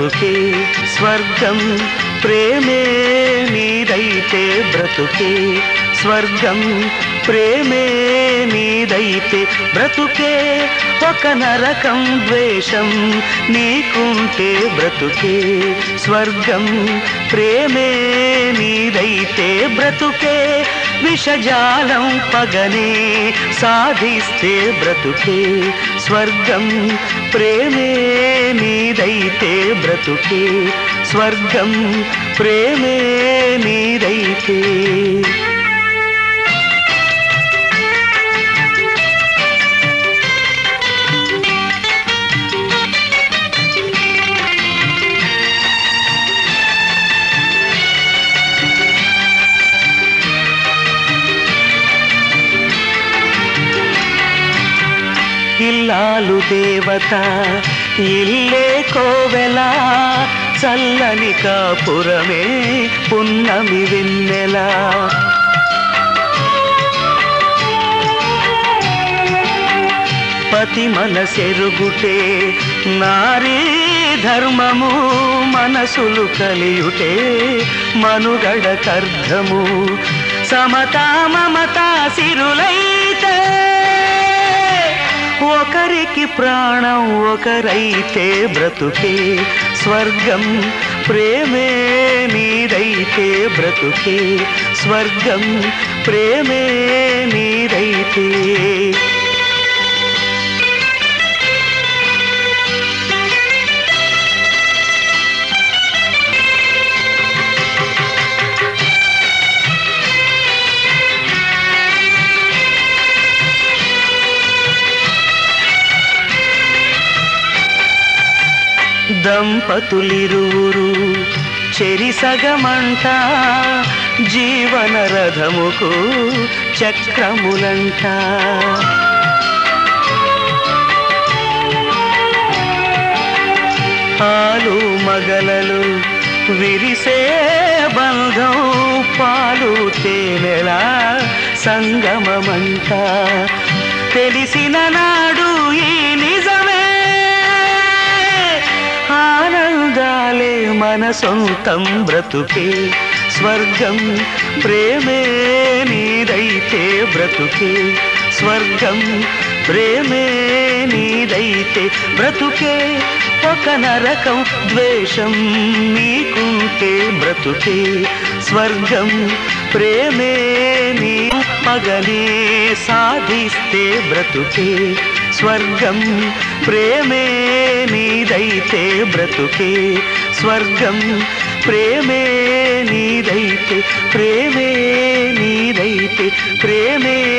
బ్రతుకే స్వర్గం ప్రేమే నీదైతే బ్రతుకే స్వర్గం ప్రేమే నీదైతే బ్రతుకే ఒక నరకం ద్వేషం నీకుంటే బ్రతుకే స్వర్గం ప్రేమే నీదైతే బ్రతుకే విషజాలం పగనే సాధిస్తే బ్రతుకే స్వర్గం ప్రేమే నీదైతే బ్రతుకే స్వర్గం ప్రేమే నీదైతే ఇల్లాలు దేవత ఇల్లే కోవెల చల్లని కాపురమే పున్నమి వెన్నెల పతి మనసెరుగుటే నారీ ధర్మము మనసులు కలియుటే మనుగడ కర్ధము సమతా మమతా సిరులైతే ఒకరికి ప్రాణం ఒకరైతే బ్రతుకే స్వర్గం ప్రేమే నీదైతే బ్రతుకే స్వర్గం ప్రేమే నీదైతే దంపతులిరువురు చెరిసగమంట జీవన రథముకు చక్రములంట పాలు మగలలు విరిసే బంధం పాలు తేనెల సంగమమంట తెలిసిన నాడు ఈ నిజమే ఆనందాలే మన సొంతం బ్రతుకే స్వర్గం ప్రేమే నీదైతే బ్రతుకే స్వర్గం ప్రేమే నీదైతే బ్రతుకే ఒక నరకం ద్వేషం నీకుంటే బ్రతుకే స్వర్గం ప్రేమే నీ పగనే సాధిస్తే బ్రతుకే స్వర్గం ప్రేమే నీదైతే బ్రతుకే స్వర్గం ప్రేమే నీదైతే ప్రేమే నీదైతే ప్రేమే